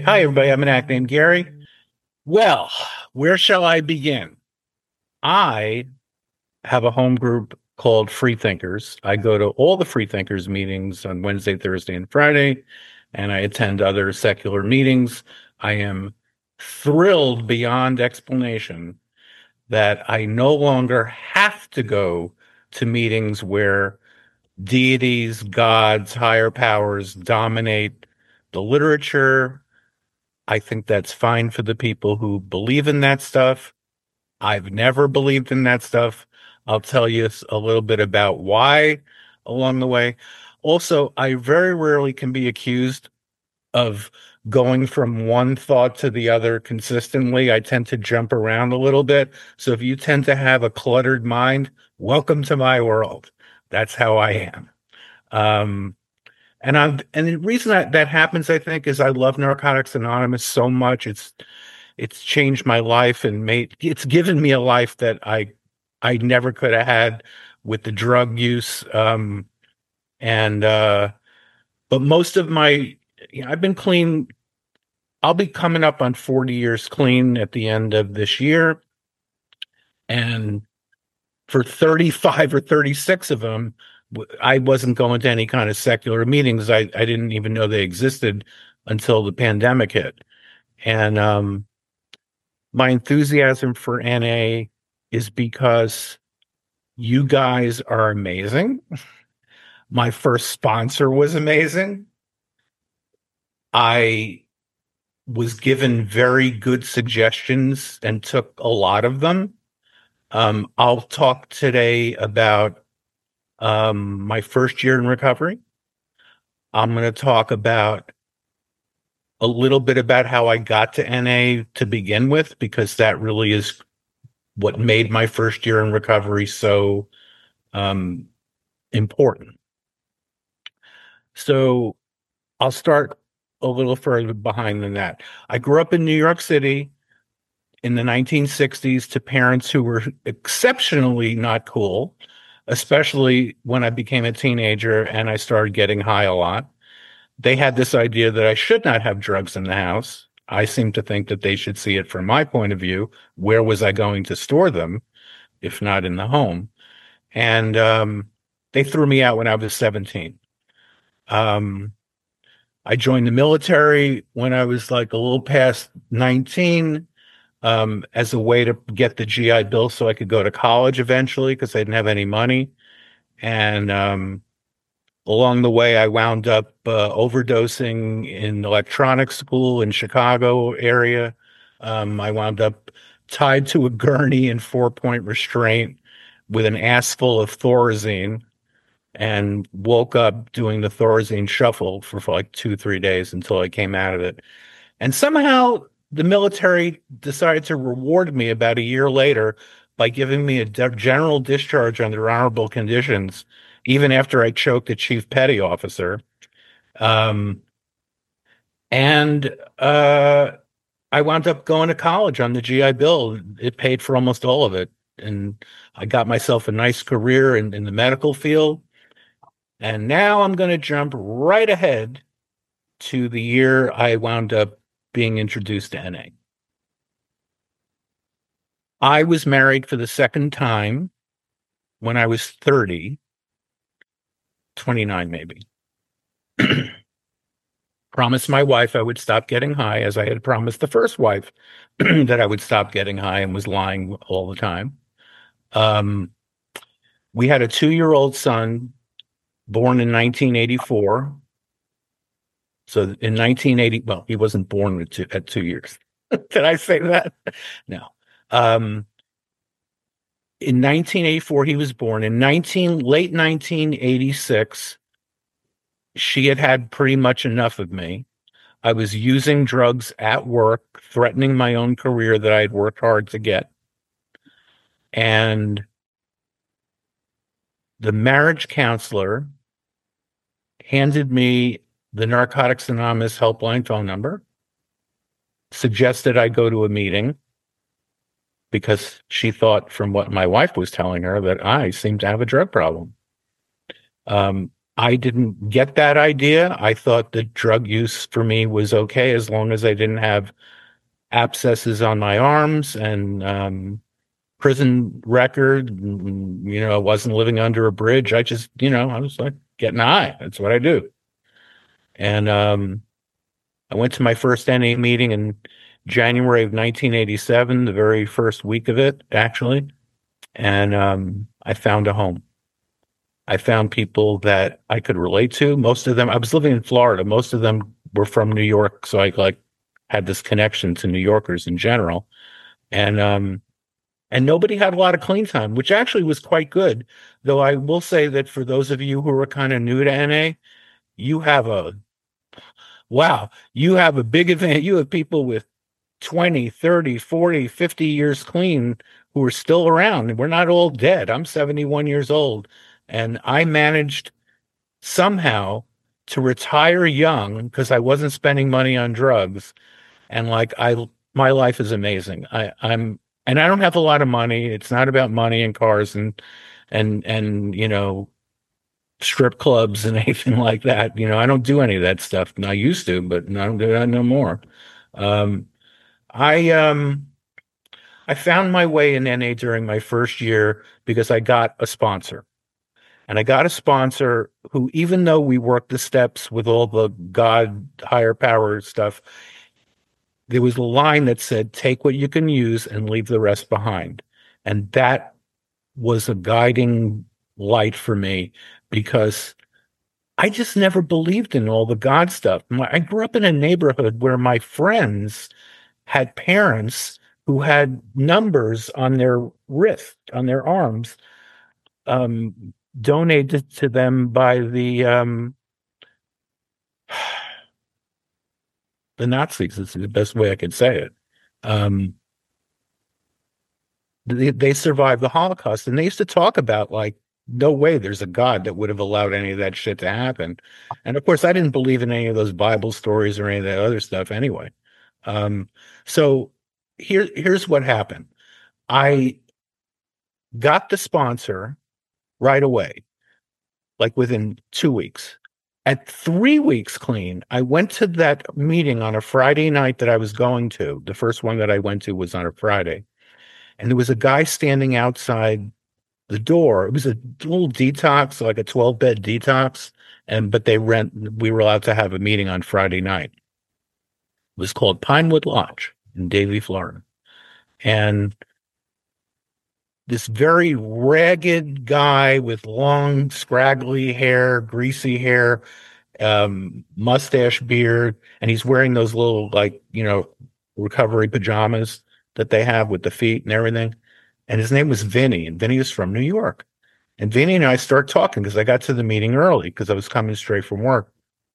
Hi, everybody. I'm an actor named Gary. Well, where shall I begin? I have a home group called Freethinkers. I go to all the Freethinkers meetings on Wednesday, Thursday, and Friday, and I attend other secular meetings. I am thrilled beyond explanation that I no longer have to go to meetings where deities, gods, higher powers dominate the literature. I think that's fine for the people who believe in that stuff. I've never believed in that stuff. I'll tell you a little bit about why along the way. Also, I very rarely can be accused of going from one thought to the other consistently. I tend to jump around a little bit. So if you tend to have a cluttered mind, welcome to my world. That's how I am. Um, and the reason that happens, I think, is I love Narcotics Anonymous so much. It's changed my life and it's given me a life that I never could have had with the drug use. And but most of I've been clean. I'll be coming up on 40 years clean at the end of this year. And for 35 or 36 of them, I wasn't going to any kind of secular meetings. I didn't even know they existed until the pandemic hit. And my enthusiasm for NA is because you guys are amazing. My first sponsor was amazing. I was given very good suggestions and took a lot of them. I'll talk today about my first year in recovery. I'm going to talk about a little bit about how I got to NA to begin with, because that really is what made my first year in recovery so um, important. So I'll start a little further behind than that. I grew up in New York City in the 1960s to parents who were exceptionally not cool, especially when I became a teenager and I started getting high a lot. They had this idea that I should not have drugs in the house. I seem to think that they should see it from my point of view. Where was I going to store them if not in the home? And they threw me out when I was 17. Um, I joined the military when I was like a little past 19, as a way to get the GI Bill so I could go to college eventually because I didn't have any money. And along the way, I wound up overdosing in electronics school in Chicago area. I wound up tied to a gurney in 4-point restraint with an ass full of Thorazine, and woke up doing the Thorazine shuffle for like 2, 3 days until I came out of it. And somehow the military decided to reward me about a year later by giving me a general discharge under honorable conditions, even after I choked a chief petty officer. Um, and I wound up going to college on the GI Bill. It paid for almost all of it. And I got myself a nice career in the medical field. And now I'm going to jump right ahead to the year I wound up being introduced to NA. I was married for the second time when I was 30, 29 maybe. Promised my wife I would stop getting high, as I had promised the first wife that I would stop getting high, and was lying all the time. Um, we had a 2-year-old son born in 1984. So in 1980, well, he wasn't born at 2 years. Did I say that? No. In 1984, he was born. In late 1986, she had pretty much enough of me. I was using drugs at work, threatening my own career that I had worked hard to get. And the marriage counselor handed me the Narcotics Anonymous helpline phone number, suggested I go to a meeting because she thought, from what my wife was telling her, that I seemed to have a drug problem. I didn't get that idea. I thought that drug use for me was okay as long as I didn't have abscesses on my arms and prison record. I wasn't living under a bridge. I just, I was like getting high. That's what I do. And I went to my first NA meeting in January of 1987, the very first week of it, actually. And I found a home. I found people that I could relate to. Most of them, I was living in Florida. Most of them were from New York, so I like had this connection to New Yorkers in general. And nobody had a lot of clean time, which actually was quite good. Though I will say that for those of you who are kind of new to NA, you have a wow, you have a big advantage. You have people with 20, 30, 40, 50 years clean who are still around. We're not all dead. I'm 71 years old, and I managed somehow to retire young because I wasn't spending money on drugs. And my life is amazing. And I don't have a lot of money. It's not about money and cars and strip clubs and anything like that. I don't do any of that stuff. And I used to, but I don't do that no more. Um, I um I found my way in NA during my first year because I got a sponsor. And I got a sponsor who, even though we worked the steps with all the God higher power stuff, there was a line that said, take what you can use and leave the rest behind. And that was a guiding light for me because I just never believed in all the God stuff. I grew up in a neighborhood where my friends had parents who had numbers on their wrist, on their arms, donated to them by the Nazis. Is the best way I could say it. Um, they survived the Holocaust, and they used to talk about like, no way, there's a God that would have allowed any of that shit to happen. And of course, I didn't believe in any of those Bible stories or any of that other stuff anyway. So here's what happened. I got the sponsor right away, like within 2 weeks. At 3 weeks clean, I went to that meeting on a Friday night that I was going to. The first one that I went to was on a Friday. And there was a guy standing outside the door. It was a little detox, like a 12-bed detox. We were allowed to have a meeting on Friday night. It was called Pinewood Lodge in Davie, Florida. And this very ragged guy with long, scraggly hair, greasy hair, mustache, beard, and he's wearing those little recovery pajamas that they have with the feet and everything. And his name was Vinny, and Vinny was from New York. And Vinny and I start talking because I got to the meeting early because I was coming straight from work.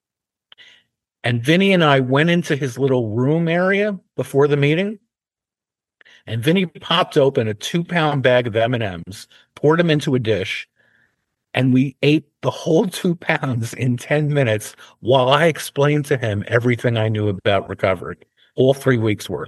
And Vinny and I went into his little room area before the meeting. And Vinny popped open a 2-pound bag of M&Ms, poured them into a dish, and we ate the whole 2 pounds in 10 minutes while I explained to him everything I knew about recovery, all 3 weeks worth.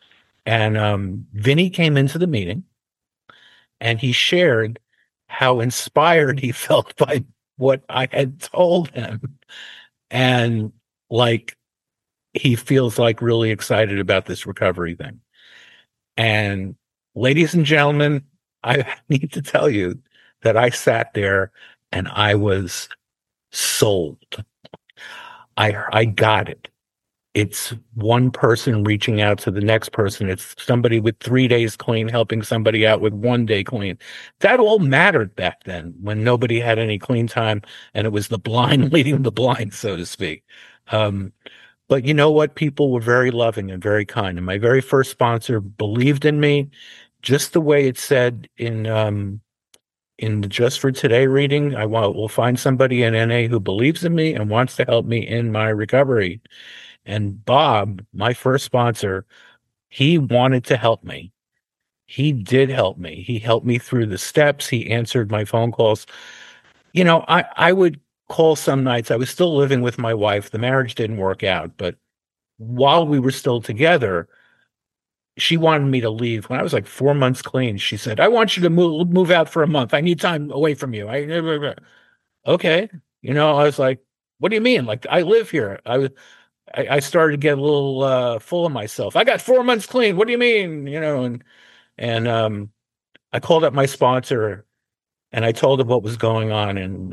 And Vinny came into the meeting and he shared how inspired he felt by what I had told him. And like, he feels like really excited about this recovery thing. And ladies and gentlemen, I need to tell you that I sat there and I was sold. I got it. It's one person reaching out to the next person. It's somebody with 3 days clean helping somebody out with 1 day clean. That all mattered back then when nobody had any clean time and it was the blind leading the blind, so to speak. But you know what? People were very loving and very kind. And my very first sponsor believed in me, just the way it said in the Just for Today reading. We'll find somebody in NA who believes in me and wants to help me in my recovery. And Bob, my first sponsor, he wanted to help me. He did help me. He helped me through the steps. He answered my phone calls. I would call some nights. I was still living with my wife. The marriage didn't work out, but while we were still together, she wanted me to leave. When I was like 4 months clean, she said, I want you to move out for a month. I need time away from you. Okay. I was like, what do you mean? Like, I live here. I started to get a little full of myself. I got 4 months clean. What do you mean? And I called up my sponsor and I told him what was going on. And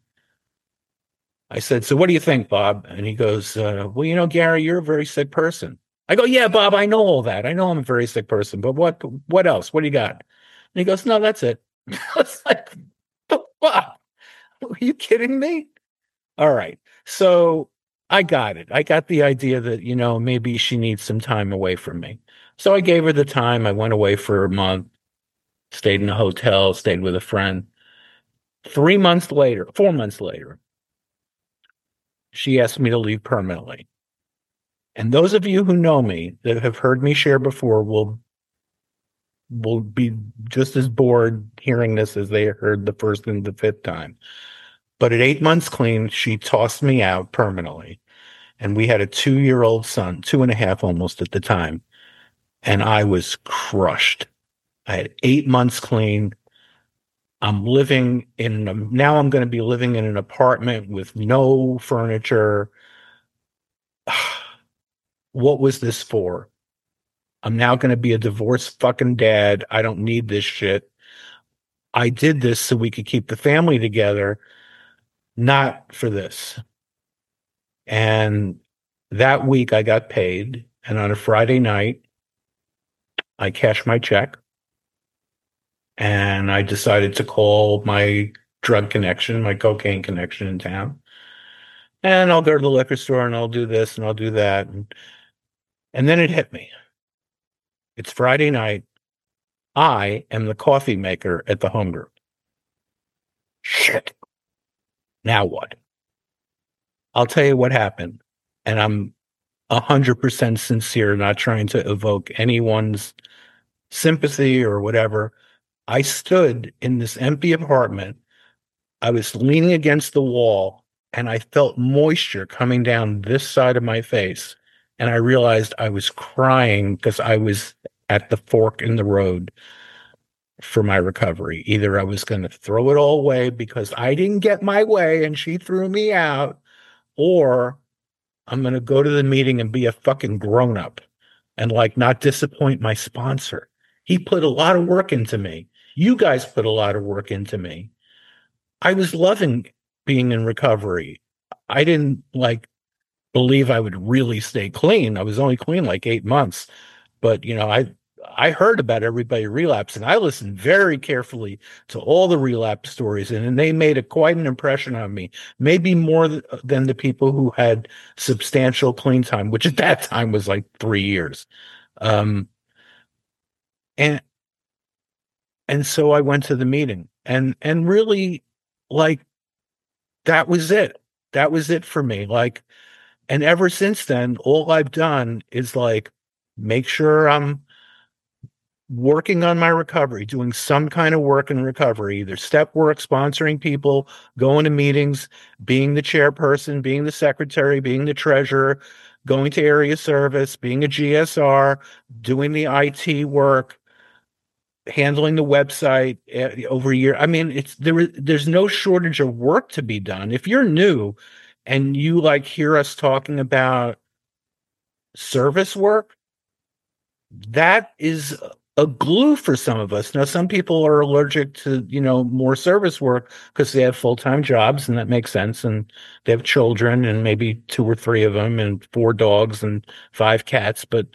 I said, so what do you think, Bob? And he goes, well, Gary, you're a very sick person. I go, yeah, Bob, I know all that. I know I'm a very sick person, but what else? What do you got? And he goes, no, that's it. I was like, the fuck? Are you kidding me? All right. So I got it. I got the idea that, maybe she needs some time away from me. So I gave her the time. I went away for a month, stayed in a hotel, stayed with a friend. 3 months later, 4 months later, she asked me to leave permanently. And those of you who know me that have heard me share before will be just as bored hearing this as they heard the first and the fifth time. But at 8 months clean, she tossed me out permanently. And we had a 2-year-old son, 2.5 almost at the time. And I was crushed. I had 8 months clean. Now I'm going to be living in an apartment with no furniture. What was this for? I'm now going to be a divorced fucking dad. I don't need this shit. I did this so we could keep the family together, not for this. And that week I got paid. And on a Friday night, I cashed my check. And I decided to call my drug connection, my cocaine connection in town. And I'll go to the liquor store and I'll do this and I'll do that. And then it hit me. It's Friday night. I am the coffee maker at the home group. Shit. Now what? I'll tell you what happened. And I'm 100% sincere, not trying to evoke anyone's sympathy or whatever. I stood in this empty apartment. I was leaning against the wall and I felt moisture coming down this side of my face. And I realized I was crying because I was at the fork in the road for my recovery. Either I was going to throw it all away because I didn't get my way and she threw me out, or I'm going to go to the meeting and be a fucking grown up and like not disappoint my sponsor. He put a lot of work into me. You guys put a lot of work into me. I was loving being in recovery. I didn't believe I would really stay clean. I was only clean like 8 months, but I heard about everybody relapsing. I listened very carefully to all the relapse stories, and they made quite an impression on me. Maybe more than the people who had substantial clean time, which at that time was like 3 years. Um, and and so I went to the meeting, and really, like, that was it. That was it for me. And ever since then, all I've done is make sure I'm working on my recovery, doing some kind of work in recovery, either step work, sponsoring people, going to meetings, being the chairperson, being the secretary, being the treasurer, going to area service, being a GSR, doing the IT work, handling the website over a year. I mean, there's no shortage of work to be done. If you're new and you hear us talking about service work, that is a glue for some of us. Now, some people are allergic to, more service work because they have full-time jobs, and that makes sense. And they have children and maybe 2 or 3 of them and 4 dogs and 5 cats. But,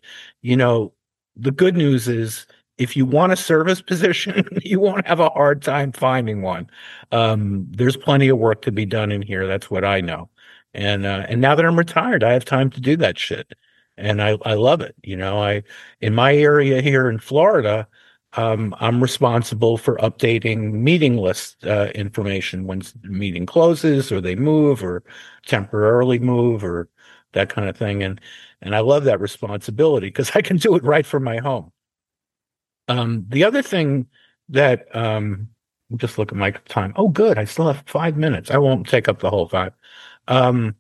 the good news is if you want a service position, you won't have a hard time finding one. There's plenty of work to be done in here. That's what I know. And now that I'm retired, I have time to do that shit. And I love it. In my area here in Florida, I'm responsible for updating meeting list information when the meeting closes or they move or temporarily move or that kind of thing. And I love that responsibility because I can do it right from my home. The other thing that just look at my time. Oh, good. I still have 5 minutes. I won't take up the whole 5. I'm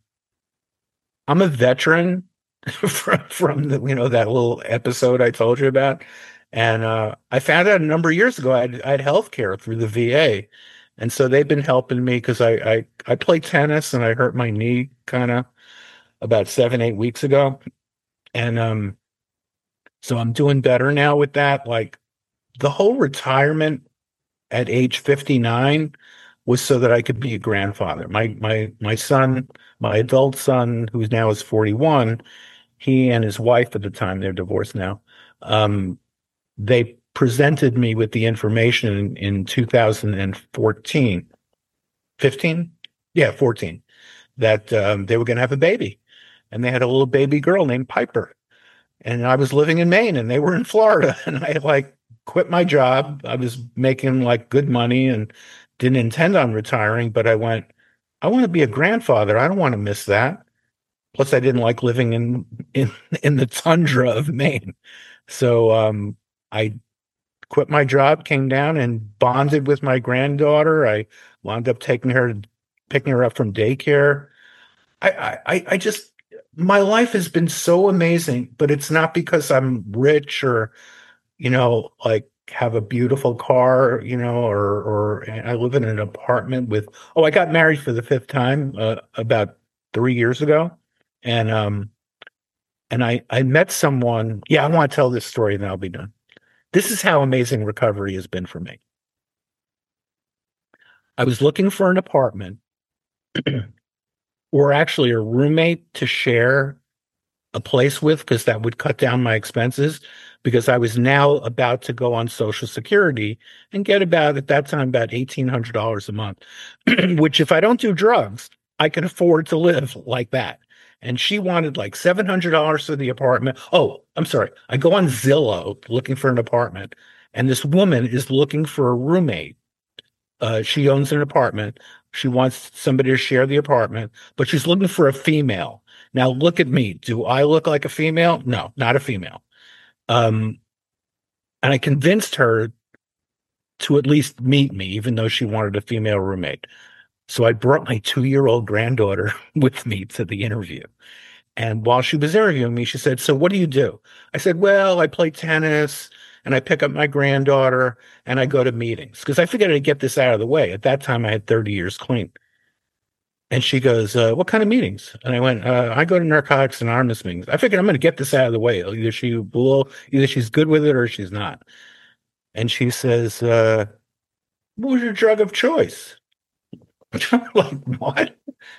a veteran from the, that little episode I told you about. And I found out a number of years ago I had health care through the VA. And so they've been helping me because I play tennis and I hurt my knee kind of about 7, 8 weeks ago. And so I'm doing better now with that. Like the whole retirement at age 59 was so that I could be a grandfather. My son, my adult son, who's now is 41, he and his wife at the time, they're divorced now, they presented me with the information in 2014, 15? Yeah, 14, that they were going to have a baby. And they had a little baby girl named Piper. And I was living in Maine and they were in Florida. And I like quit my job. I was making like good money and didn't intend on retiring, but I went, I want to be a grandfather. I don't want to miss that. Plus, I didn't like living in the tundra of Maine. So I quit my job, came down and bonded with my granddaughter. I wound up picking her up from daycare. I just, my life has been so amazing, but it's not because I'm rich or, like have a beautiful car, or I live in an apartment with, oh, I got married for the fifth time, about 3 years ago. And I met someone. Yeah, I want to tell this story and then I'll be done. This is how amazing recovery has been for me. I was looking for an apartment or actually a roommate to share a place with because that would cut down my expenses because I was now about to go on Social Security and get about, at that time, about $1,800 a month, which if I don't do drugs, I can afford to live like that. And she wanted like $700 for the apartment. Oh, I'm sorry. I go on Zillow looking for an apartment, and this woman is looking for a roommate. She owns an apartment. She wants somebody to share the apartment, but she's looking for a female. Now look at me. Do I look like a female? No, not a female. And I convinced her to at least meet me, even though she wanted a female roommate. So I brought my 2-year-old granddaughter with me to the interview. And while she was interviewing me, she said, "So what do you do?" I said, "Well, I play tennis and I pick up my granddaughter and I go to meetings because I figured I'd get this out of the way." At that time, I had 30 years clean. And she goes, "What kind of meetings?" And I went, "I go to Narcotics Anonymous meetings." I figured I'm going to get this out of the way. Either she's good with it or she's not. And she says, "What was your drug of choice?" I'm like, "What?"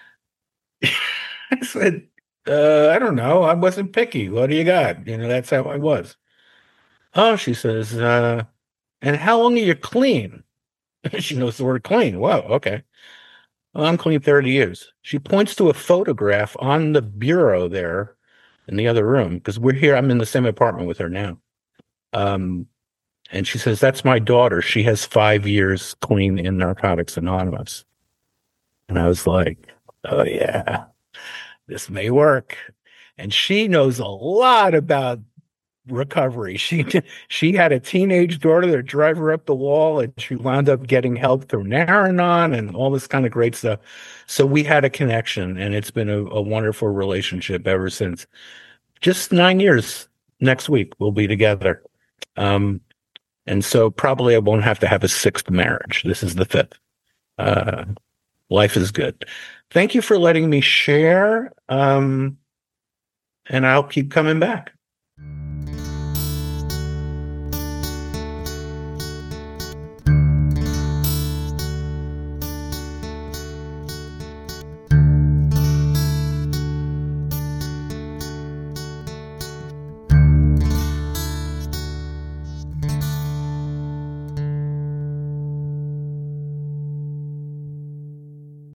I said, "I don't know. I wasn't picky. What do you got?" That's how I was. Oh, she says, "And how long are you clean?" She knows the word clean. Wow, okay. Well, I'm clean 30 years. She points to a photograph on the bureau there in the other room because we're here. I'm in the same apartment with her now. Um, and she says, "That's my daughter. She has 5 years clean in Narcotics Anonymous." And I was like, "Oh, yeah, this may work." And she knows a lot about recovery. She had a teenage daughter that drove her up the wall, and she wound up getting help through Naranon and all this kind of great stuff. So we had a connection, and it's been a wonderful relationship ever since. Just 9 years. Next week we'll be together, and so probably I won't have to have a sixth marriage. This is the fifth. Uh, Life is good. Thank you for letting me share, and I'll keep coming back.